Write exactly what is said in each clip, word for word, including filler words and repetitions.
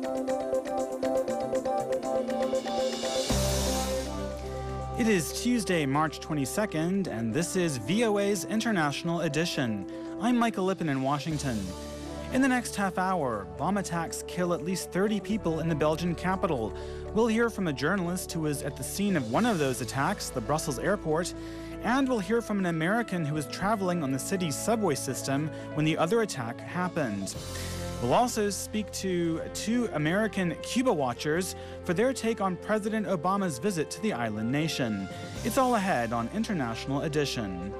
It is Tuesday, March twenty-second, and this is V O A's International Edition. I'm Michael Lippin in Washington. In the next half hour, bomb attacks kill at least thirty people in the Belgian capital. We'll hear from a journalist who was at the scene of one of those attacks, the Brussels airport, and we'll hear from an American who was traveling on the city's subway system when the other attack happened. We'll also speak to two American Cuba watchers for their take on President Obama's visit to the island nation. It's all ahead on International Edition.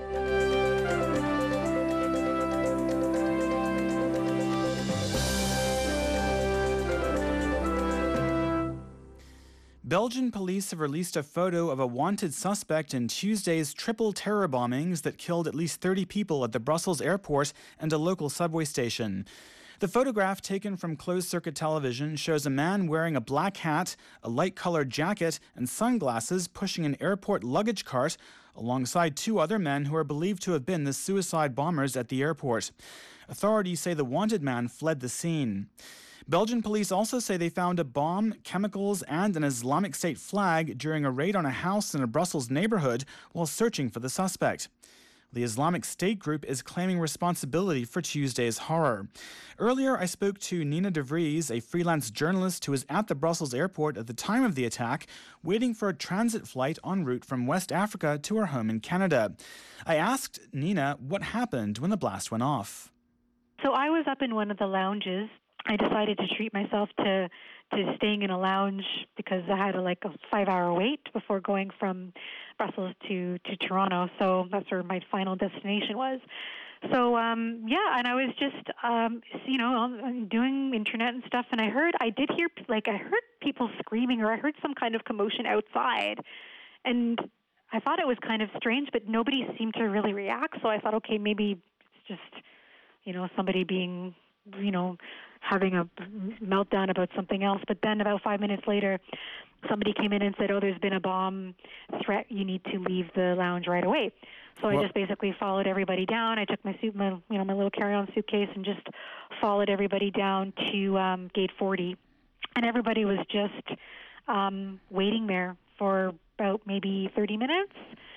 Belgian police have released a photo of a wanted suspect in Tuesday's triple terror bombings that killed at least thirty people at the Brussels airport and a local subway station. The photograph, taken from closed-circuit television, shows a man wearing a black hat, a light-colored jacket, and sunglasses pushing an airport luggage cart alongside two other men who are believed to have been the suicide bombers at the airport. Authorities say the wanted man fled the scene. Belgian police also say they found a bomb, chemicals, and an Islamic State flag during a raid on a house in a Brussels neighborhood while searching for the suspect. The Islamic State group is claiming responsibility for Tuesday's horror. Earlier, I spoke to Nina de Vries, a freelance journalist who was at the Brussels airport at the time of the attack, waiting for a transit flight en route from West Africa to her home in Canada. I asked Nina what happened when the blast went off. So I was up in one of the lounges. I decided to treat myself to to staying in a lounge because I had a, like a five-hour wait before going from Brussels to, to Toronto. So that's where my final destination was. So, um, yeah, and I was just, um, you know, doing internet and stuff, and I heard, I did hear, like, I heard people screaming, or I heard some kind of commotion outside, and I thought it was kind of strange, but nobody seemed to really react, so I thought, okay, maybe it's just, you know, somebody being, you know, having a meltdown about something else. But then about five minutes later, somebody came in and said, oh, there's been a bomb threat. You need to leave the lounge right away. So well, I just basically followed everybody down. I took my suit, my, you know, my little carry-on suitcase and just followed everybody down to um, gate forty. And everybody was just um, waiting there for about maybe thirty minutes.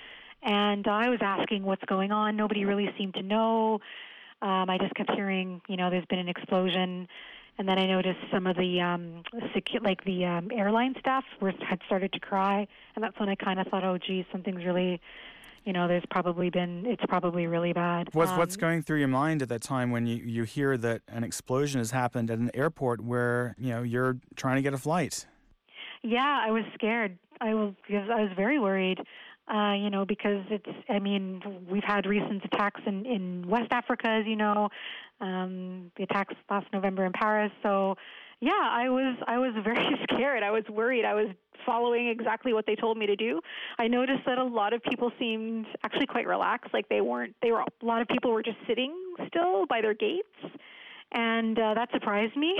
And I was asking what's going on. Nobody really seemed to know. Um, I just kept hearing, you know, there's been an explosion, and then I noticed some of the, um, secu- like the um, airline staff were, had started to cry, and that's when I kind of thought, oh, geez, something's really, you know, there's probably been, it's probably really bad. What's, um, what's going through your mind at that time when you, you hear that an explosion has happened at an airport where, you know, you're trying to get a flight? Yeah, I was scared. I was, I was very worried. Uh, you know, because it's, I mean, we've had recent attacks in, in West Africa, as you know, um, the attacks last November in Paris. So, yeah, I was, I was very scared. I was worried. I was following exactly what they told me to do. I noticed that a lot of people seemed actually quite relaxed. Like they weren't, they were, a lot of people were just sitting still by their gates. And uh, that surprised me.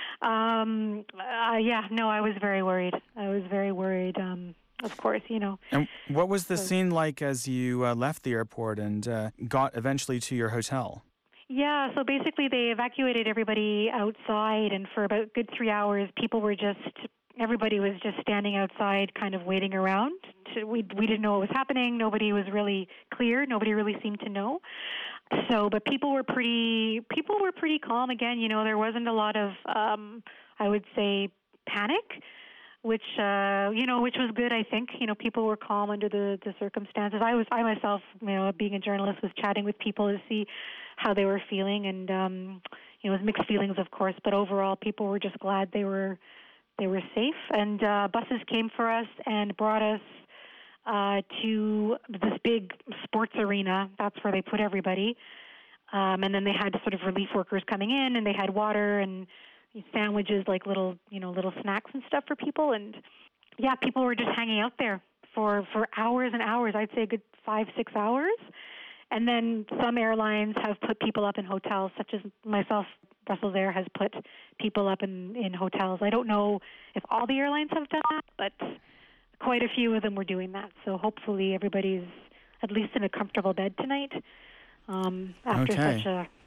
um, uh, yeah, no, I was very worried. I was very worried. Um, Of course, you know. And what was the so, scene like as you uh, left the airport and uh, got eventually to your hotel? Yeah, so basically they evacuated everybody outside, and for about a good three hours, people were just, everybody was just standing outside kind of waiting around. To, we, we didn't know what was happening. Nobody was really clear. Nobody really seemed to know. So, but people were pretty, people were pretty calm again. You know, there wasn't a lot of, um, I would say, panic. Which uh, you know, which was good. I think you know people were calm under the, the circumstances. I was, I myself, you know, being a journalist, was chatting with people to see how they were feeling, and um, you know, it was mixed feelings, of course. But overall, people were just glad they were they were safe. And uh, buses came for us and brought us uh, to this big sports arena. That's where they put everybody. Um, and then they had sort of relief workers coming in, and they had water and sandwiches, like little, you know, little snacks and stuff for people. And yeah, people were just hanging out there for, for hours and hours. I'd say a good five, six hours. And then some airlines have put people up in hotels, such as myself. Brussels Air has put people up in, in hotels. I don't know if all the airlines have done that, but quite a few of them were doing that. So hopefully everybody's at least in a comfortable bed tonight um, after okay. such a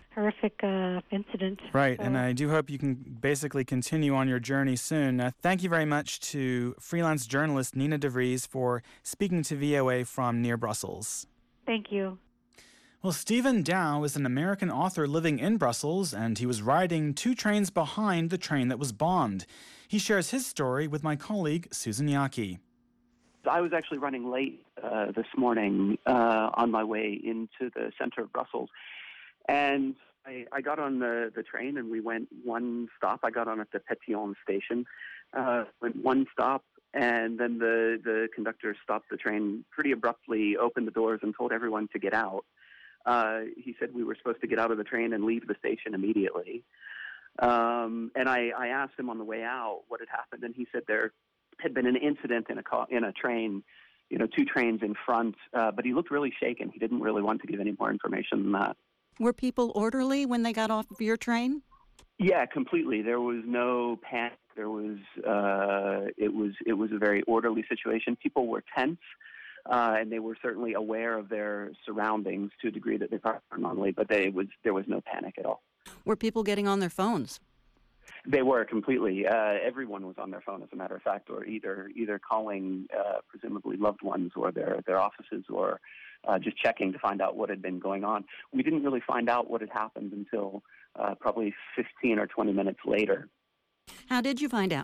horrific uh, incident. Right, So. and I do hope you can basically continue on your journey soon. Uh, thank you very much to freelance journalist Nina de Vries for speaking to V O A from near Brussels. Thank you. Well, Stephen Dow is an American author living in Brussels, and he was riding two trains behind the train that was bombed. He shares his story with my colleague, Susan Yaki. I was actually running late uh, this morning uh, on my way into the center of Brussels. And I, I got on the, the train and we went one stop. I got on at the Pétion station, uh, went one stop, and then the, the conductor stopped the train pretty abruptly, opened the doors, and told everyone to get out. Uh, he said we were supposed to get out of the train and leave the station immediately. Um, and I, I asked him on the way out what had happened, and he said there had been an incident in a car, in a train, you know, two trains in front, uh, but he looked really shaken. He didn't really want to give any more information than that. Were people orderly when they got off of your train? Yeah, completely. There was no panic. There was, uh, it was, it was a very orderly situation. People were tense, uh, and they were certainly aware of their surroundings to a degree that they probably aren't normally, but they was, there was no panic at all. Were people getting on their phones? They were completely. Uh, everyone was on their phone, as a matter of fact, or either either calling uh, presumably loved ones or their, their offices, or uh, just checking to find out what had been going on. We didn't really find out what had happened until uh, probably fifteen or twenty minutes later. How did you find out?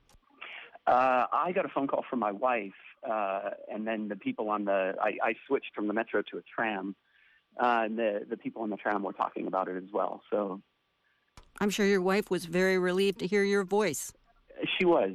Uh, I got a phone call from my wife, uh, and then the people on the, I, I switched from the metro to a tram, uh, and the, the people on the tram were talking about it as well. So I'm sure your wife was very relieved to hear your voice. She was.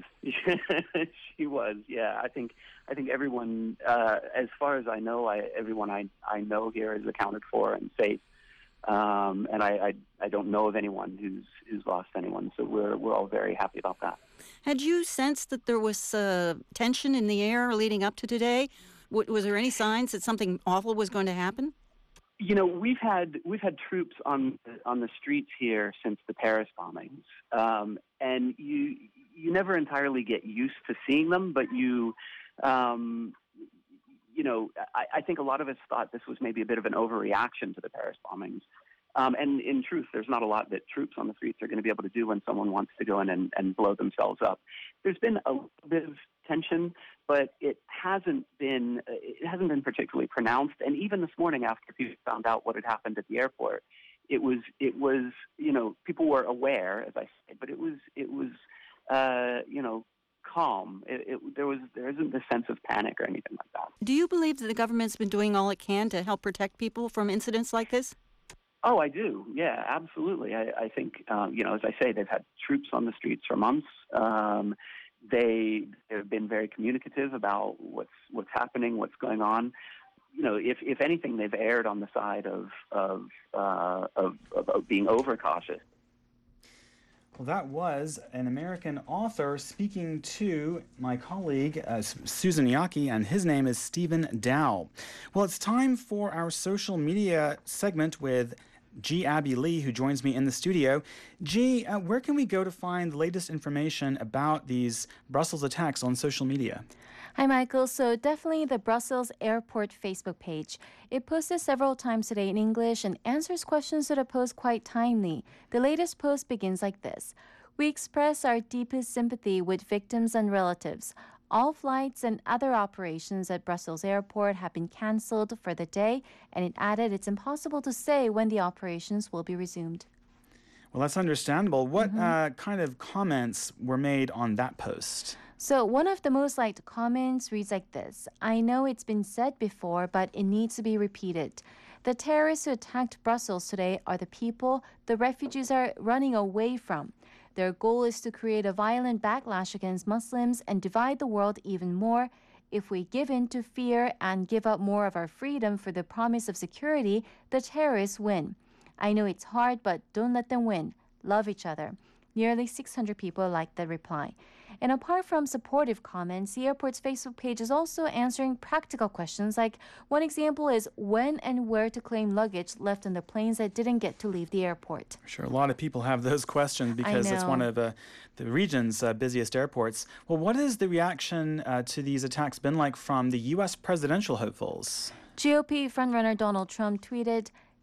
She was. Yeah, I think. I think everyone, uh, as far as I know, I, everyone I I know here is accounted for and safe. Um, and I, I I don't know of anyone who's who's lost anyone. So we're we're all very happy about that. Had you sensed that there was uh, tension in the air leading up to today? W- was there any signs that something awful was going to happen? You know, we've had we've had troops on on the streets here since the Paris bombings, um, and you you never entirely get used to seeing them. But you, um, you know, I, I think a lot of us thought this was maybe a bit of an overreaction to the Paris bombings. Um, and in truth, there's not a lot that troops on the streets are going to be able to do when someone wants to go in and, and blow themselves up. There's been a little bit of tension, but it hasn't been it hasn't been particularly pronounced. And even this morning, after people found out what had happened at the airport, it was it was you know people were aware, as I said, but it was it was uh, you know calm. It, it, there was there isn't this sense of panic or anything like that. Do you believe that the government's been doing all it can to help protect people from incidents like this? Oh, I do. Yeah, absolutely. I, I think, um, you know, as I say, they've had troops on the streets for months. Um, they have been very communicative about what's what's happening, what's going on. You know, if if anything, they've erred on the side of of uh, of, of, of being overcautious. Well, that was an American author speaking to my colleague, uh, Susan Yaki, and his name is Stephen Dow. Well, it's time for our social media segment with G. Abby Lee, who joins me in the studio. G, uh, where can we go to find the latest information about these Brussels attacks on social media? Hi, Michael. So definitely the Brussels Airport Facebook page. It posted several times today in English and answers questions that are posed quite timely. The latest post begins like this. We express our deepest sympathy with victims and relatives. All flights and other operations at Brussels Airport have been cancelled for the day, and it added it's impossible to say when the operations will be resumed. Well, that's understandable. What Mm-hmm. uh, kind of comments were made on that post? So one of the most liked comments reads like this. I know it's been said before, but it needs to be repeated. The terrorists who attacked Brussels today are the people the refugees are running away from. Their goal is to create a violent backlash against Muslims and divide the world even more. If we give in to fear and give up more of our freedom for the promise of security, the terrorists win. I know it's hard, but don't let them win. Love each other. Nearly six hundred people liked the reply. And apart from supportive comments, the airport's Facebook page is also answering practical questions. Like one example is when and where to claim luggage left on the planes that didn't get to leave the airport. Sure, a lot of people have those questions because it's one of uh, the region's uh, busiest airports. Well, what has the reaction uh, to these attacks been like from the U S presidential hopefuls? G O P frontrunner Donald Trump tweeted,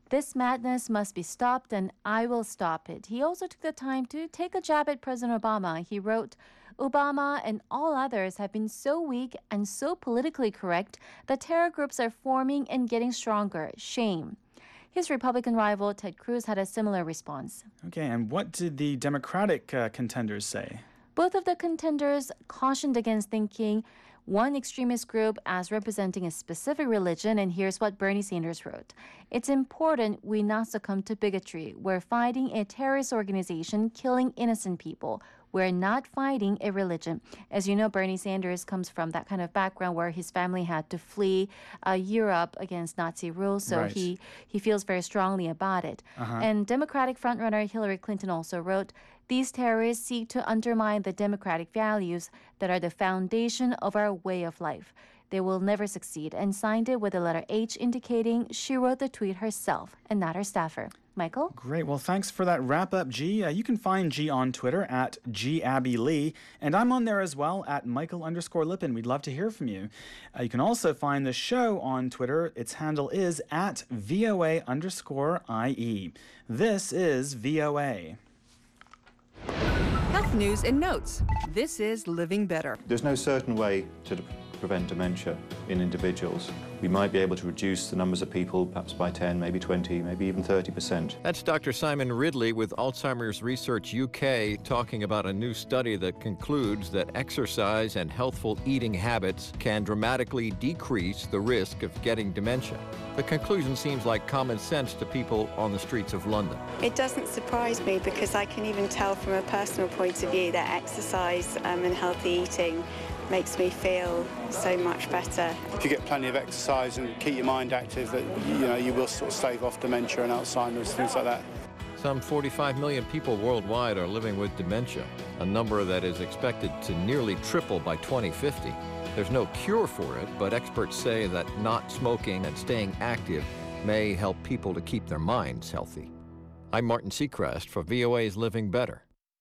This madness must be stopped, and I will stop it. He also took the time to take a jab at President Obama. He wrote, Obama and all others have been so weak and so politically correct that terror groups are forming and getting stronger. Shame. His Republican rival, Ted Cruz, had a similar response. Okay, and what did the Democratic uh, contenders say? Both of the contenders cautioned against thinking one extremist group as representing a specific religion, and here's what Bernie Sanders wrote. It's important we not succumb to bigotry. We're fighting a terrorist organization killing innocent people. We're not fighting a religion. As you know, Bernie Sanders comes from that kind of background where his family had to flee uh, Europe against Nazi rule, so right. he, he feels very strongly about it. Uh-huh. And Democratic frontrunner Hillary Clinton also wrote, these terrorists seek to undermine the democratic values that are the foundation of our way of life. They will never succeed, and signed it with the letter H, indicating she wrote the tweet herself and not her staffer. Michael? Great. Well, thanks for that wrap-up, G. Uh, you can find G on Twitter at G Abby Lee, and I'm on there as well at Michael underscore Lippin. We'd love to hear from you. Uh, you can also find the show on Twitter. Its handle is at VOA underscore IE. This is V O A. Health news and notes. This is Living Better. There's no certain way to prevent dementia in individuals. We might be able to reduce the numbers of people perhaps by ten, maybe twenty, maybe even thirty percent. That's Doctor Simon Ridley with Alzheimer's Research U K talking about a new study that concludes that exercise and healthful eating habits can dramatically decrease the risk of getting dementia. The conclusion seems like common sense to people on the streets of London. It doesn't surprise me because I can even tell from a personal point of view that exercise um, and healthy eating makes me feel so much better. If you get plenty of exercise and keep your mind active, that you know you will sort of stave off dementia and Alzheimer's, things like that. Some forty-five million people worldwide are living with dementia, a number that is expected to nearly triple by twenty fifty. There's no cure for it, but experts say that not smoking and staying active may help people to keep their minds healthy. I'm Martin Seacrest for V O A's Living Better.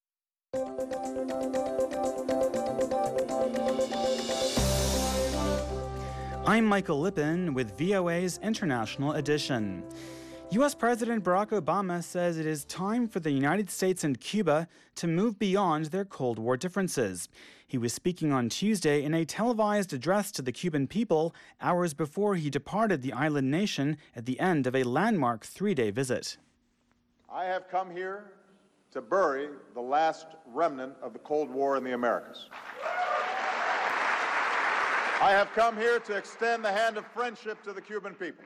I'm Michael Lippin with V O A's International Edition. U S President Barack Obama says it is time for the United States and Cuba to move beyond their Cold War differences. He was speaking on Tuesday in a televised address to the Cuban people hours before he departed the island nation at the end of a landmark three-day visit. I have come here to bury the last remnant of the Cold War in the Americas. I have come here to extend the hand of friendship to the Cuban people.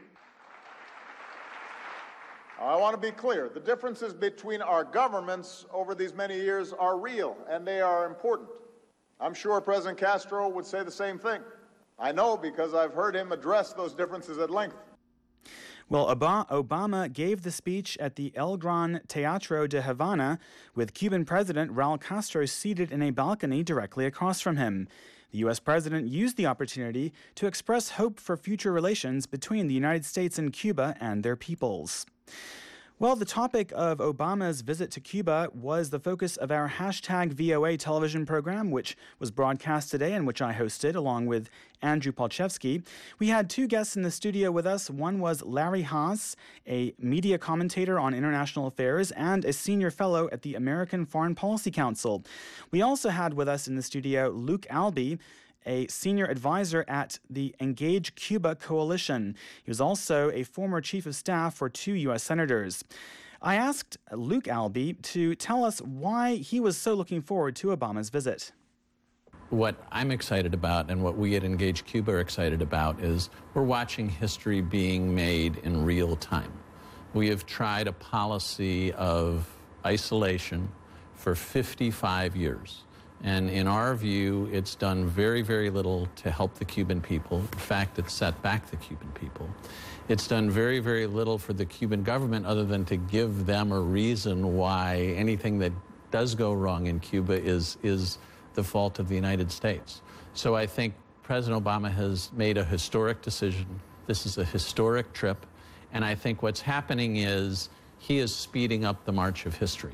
I want to be clear. The differences between our governments over these many years are real, and they are important. I'm sure President Castro would say the same thing. I know because I've heard him address those differences at length. Well, Obama gave the speech at the El Gran Teatro de Havana with Cuban President Raul Castro seated in a balcony directly across from him. The U S president used the opportunity to express hope for future relations between the United States and Cuba and their peoples. Well, the topic of Obama's visit to Cuba was the focus of our hashtag V O A television program, which was broadcast today and which I hosted along with Andrew Palchevsky. We had two guests in the studio with us. One was Larry Haas, a media commentator on international affairs and a senior fellow at the American Foreign Policy Council. We also had with us in the studio Luke Albee, a senior advisor at the Engage Cuba Coalition. He was also a former chief of staff for two U S senators. I asked Luke Albee to tell us why he was so looking forward to Obama's visit. What I'm excited about and what we at Engage Cuba are excited about is we're watching history being made in real time. We have tried a policy of isolation for fifty-five years. And in our view, it's done very, very little to help the Cuban people. In fact, it's set back the Cuban people. It's done very, very little for the Cuban government other than to give them a reason why anything that does go wrong in Cuba is, is the fault of the United States. So I think President Obama has made a historic decision. This is a historic trip. And I think what's happening is he is speeding up the march of history.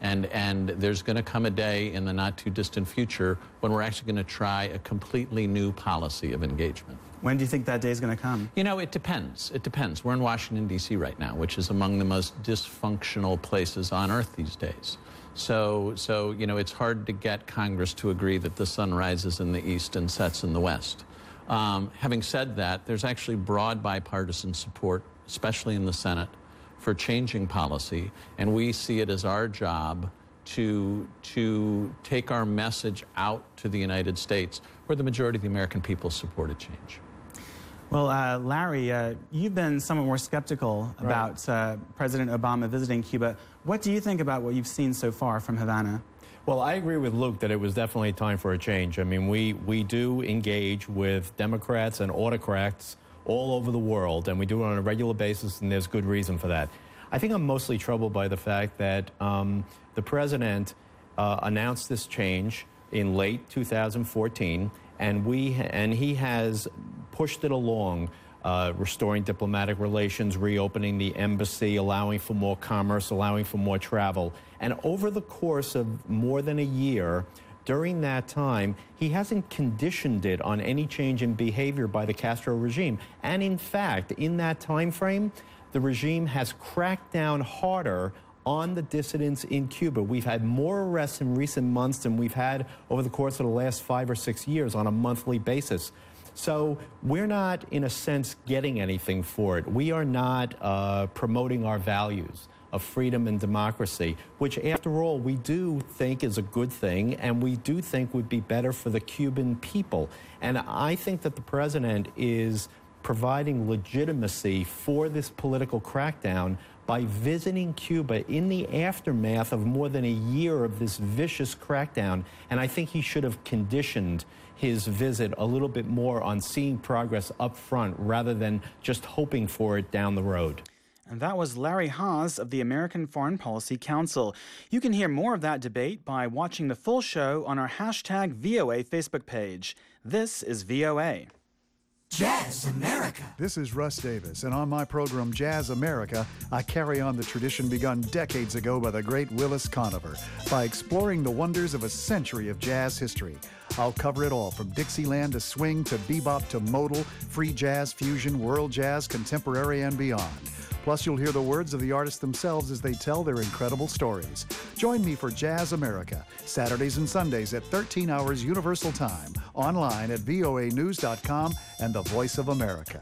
And, and there's going to come a day in the not too distant future when we're actually going to try a completely new policy of engagement. When do you think that day is going to come? You know, it depends. It depends. We're in Washington, D C right now, which is among the most dysfunctional places on earth these days. So, so, you know, it's hard to get Congress to agree that the sun rises in the east and sets in the west. Um, having said that, there's actually broad bipartisan support, especially in the Senate, for changing policy, and we see it as our job to, to take our message out to the United States, where the majority of the American people support a change. Well, uh, Larry, uh, you've been somewhat more skeptical Right. about uh, President Obama visiting Cuba. What do you think about what you've seen so far from Havana? Well, I agree with Luke that it was definitely time for a change. I mean, we, we do engage with Democrats and autocrats all over the world, and we do it on a regular basis, and there's good reason for that. I think I'm mostly troubled by the fact that um, the president uh, announced this change in late two thousand fourteen, and we and he has pushed it along, uh, restoring diplomatic relations, reopening the embassy, allowing for more commerce, allowing for more travel. And over the course of more than a year, during that time, he hasn't conditioned it on any change in behavior by the Castro regime. And in fact, in that time frame, the regime has cracked down harder on the dissidents in Cuba. We've had more arrests in recent months than we've had over the course of the last five or six years on a monthly basis. So we're not, in a sense, getting anything for it. We are not uh, promoting our values of freedom and democracy, which, after all, we do think is a good thing, and we do think would be better for the Cuban people. And I think that the president is providing legitimacy for this political crackdown by visiting Cuba in the aftermath of more than a year of this vicious crackdown. And I think he should have conditioned his visit a little bit more on seeing progress up front rather than just hoping for it down the road. And that was Larry Haas of the American Foreign Policy Council. You can hear more of that debate by watching the full show on our hashtag V O A Facebook page. This is V O A. Jazz America. This is Russ Davis, and on my program Jazz America, I carry on the tradition begun decades ago by the great Willis Conover by exploring the wonders of a century of jazz history. I'll cover it all, from Dixieland to swing to bebop to modal, free jazz, fusion, world jazz, contemporary, and beyond. Plus, you'll hear the words of the artists themselves as they tell their incredible stories. Join me for Jazz America, Saturdays and Sundays at thirteen hours Universal Time, online at V O A news dot com and the Voice of America.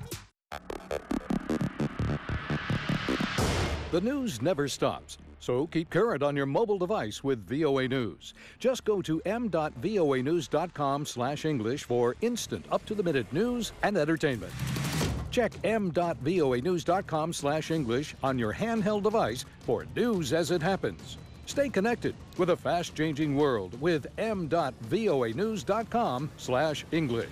The news never stops, so keep current on your mobile device with V O A News. Just go to m dot v o a news dot com slash English for instant, up-to-the-minute news and entertainment. Check m dot v o a news dot com slash English on your handheld device for news as it happens. Stay connected with a fast-changing world with m dot v o a news dot com slash English.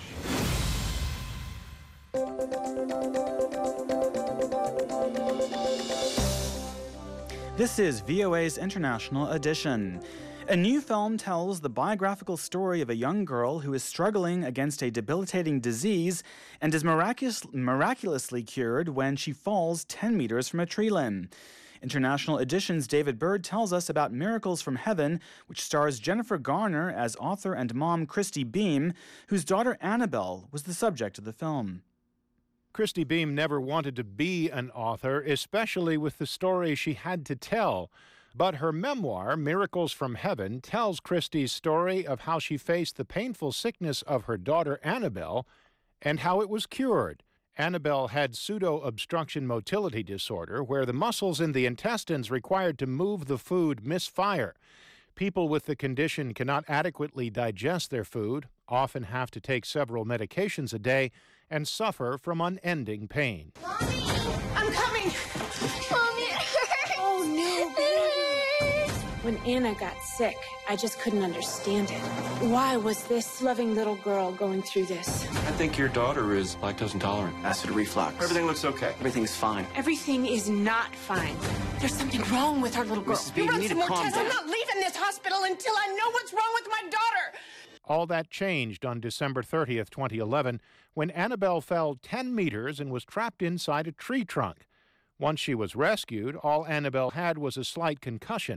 This is V O A's International Edition. A new film tells the biographical story of a young girl who is struggling against a debilitating disease and is miraculous, miraculously cured when she falls ten meters from a tree limb. International Edition's David Bird tells us about Miracles from Heaven, which stars Jennifer Garner as author and mom Christy Beam, whose daughter Annabelle was the subject of the film. Christy Beam never wanted to be an author, especially with the story she had to tell. But her memoir, Miracles from Heaven, tells Christy's story of how she faced the painful sickness of her daughter Annabelle and how it was cured. Annabelle had pseudo-obstruction motility disorder, where the muscles in the intestines required to move the food misfire. People with the condition cannot adequately digest their food, often have to take several medications a day, and suffer from unending pain. Mommy, I'm coming. Mommy. Oh, no, baby. When Anna got sick, I just couldn't understand it. Why was this loving little girl going through this? I think your daughter is lactose intolerant. Acid reflux. Everything looks okay. Everything's fine. Everything is not fine. There's something wrong with our little girl. Missus B, you need to calm down. I'm not leaving this hospital until I know what's wrong with my daughter. All that changed on December thirtieth, twenty eleven, when Annabelle fell ten meters and was trapped inside a tree trunk. Once she was rescued, all Annabelle had was a slight concussion.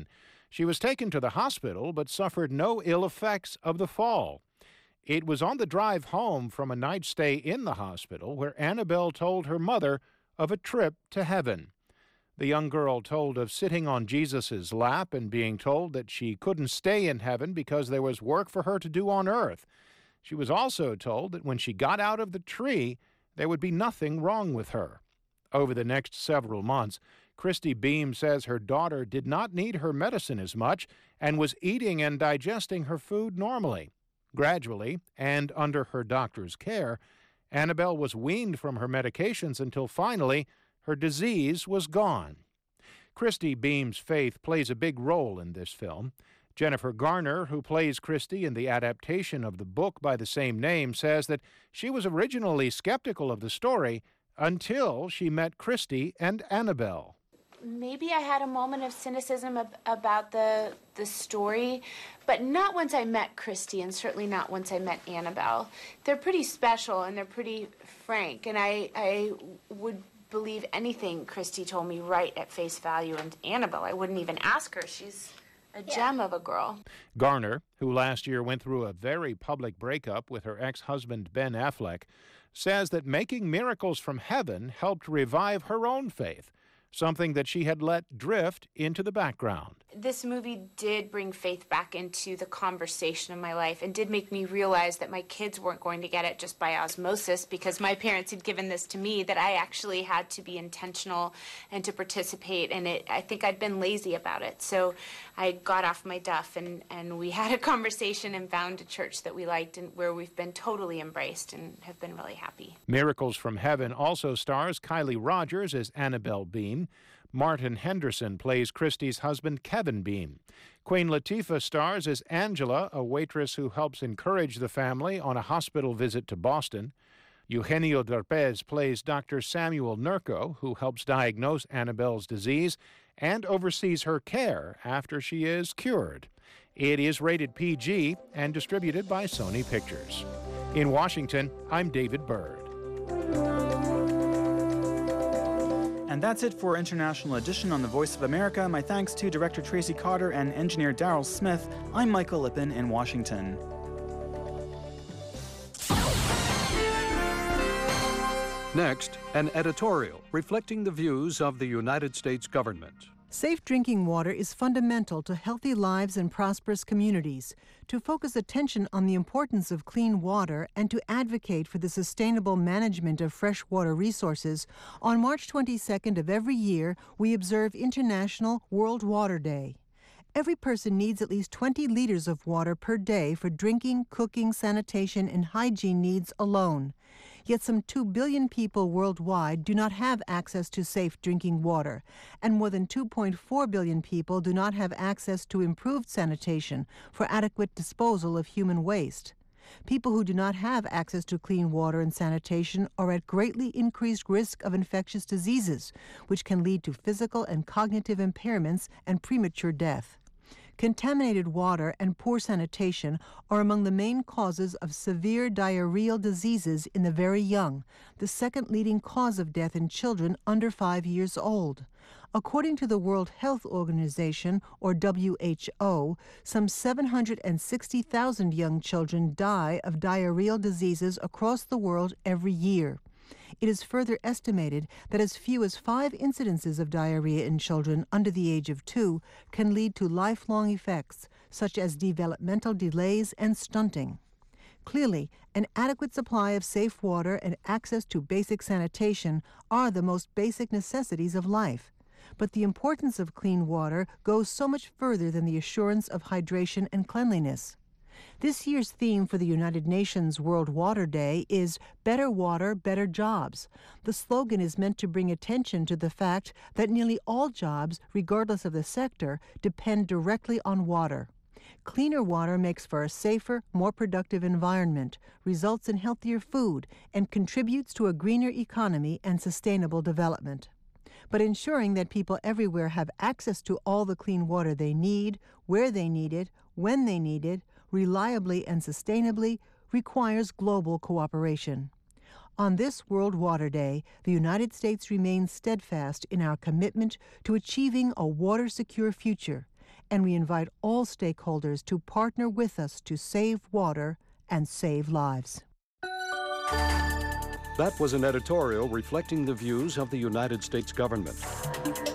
She was taken to the hospital but suffered no ill effects of the fall. It was on the drive home from a night stay in the hospital where Annabelle told her mother of a trip to heaven. The young girl told of sitting on Jesus' lap and being told that she couldn't stay in heaven because there was work for her to do on earth. She was also told that when she got out of the tree, there would be nothing wrong with her. Over the next several months, Christy Beam says her daughter did not need her medicine as much and was eating and digesting her food normally. Gradually, and under her doctor's care, Annabelle was weaned from her medications until finally her disease was gone. Christy Beam's faith plays a big role in this film. Jennifer Garner, who plays Christy in the adaptation of the book by the same name, says that she was originally skeptical of the story until she met Christy and Annabelle. Maybe I had a moment of cynicism ab- about the the story, but not once I met Christy, and certainly not once I met Annabelle. They're pretty special and they're pretty frank, and I, I would believe anything Christy told me right at face value. And Annabelle, I wouldn't even ask her. She's a yeah. gem of a girl. Garner, who last year went through a very public breakup with her ex-husband Ben Affleck, says that making Miracles from Heaven helped revive her own faith, something that she had let drift into the background. This movie did bring faith back into the conversation of my life and did make me realize that my kids weren't going to get it just by osmosis because my parents had given this to me, that I actually had to be intentional and to participate, and it, I think I'd been lazy about it. So I got off my duff and, and we had a conversation and found a church that we liked and where we've been totally embraced and have been really happy. Miracles from Heaven also stars Kylie Rogers as Annabelle Beam. Martin Henderson plays Christy's husband, Kevin Beam. Queen Latifah stars as Angela, a waitress who helps encourage the family on a hospital visit to Boston. Eugenio Derpez plays Doctor Samuel Nurko, who helps diagnose Annabelle's disease and oversees her care after she is cured. It is rated P G and distributed by Sony Pictures. In Washington, I'm David Bird. And that's it for International Edition on the Voice of America. My thanks to Director Tracy Cotter and engineer Daryl Smith. I'm Michael Lippin in Washington. Next, an editorial reflecting the views of the United States government. Safe drinking water is fundamental to healthy lives and prosperous communities. To focus attention on the importance of clean water and to advocate for the sustainable management of freshwater resources, on March twenty-second of every year, we observe International World Water Day. Every person needs at least twenty liters of water per day for drinking, cooking, sanitation, and hygiene needs alone. Yet some two billion people worldwide do not have access to safe drinking water, and more than two point four billion people do not have access to improved sanitation for adequate disposal of human waste. People who do not have access to clean water and sanitation are at greatly increased risk of infectious diseases, which can lead to physical and cognitive impairments and premature death. Contaminated water and poor sanitation are among the main causes of severe diarrheal diseases in the very young, the second leading cause of death in children under five years old. According to the World Health Organization, or W H O, some seven hundred sixty thousand young children die of diarrheal diseases across the world every year. It is further estimated that as few as five incidences of diarrhea in children under the age of two can lead to lifelong effects, such as developmental delays and stunting. Clearly, an adequate supply of safe water and access to basic sanitation are the most basic necessities of life. But the importance of clean water goes so much further than the assurance of hydration and cleanliness. This year's theme for the United Nations World Water Day is Better Water, Better Jobs. The slogan is meant to bring attention to the fact that nearly all jobs, regardless of the sector, depend directly on water. Cleaner water makes for a safer, more productive environment, results in healthier food, and contributes to a greener economy and sustainable development. But ensuring that people everywhere have access to all the clean water they need, where they need it, when they need it, reliably and sustainably, requires global cooperation. On this World Water Day, the United States remains steadfast in our commitment to achieving a water-secure future and we invite all stakeholders to partner with us to save water and save lives. That was an editorial reflecting the views of the United States government.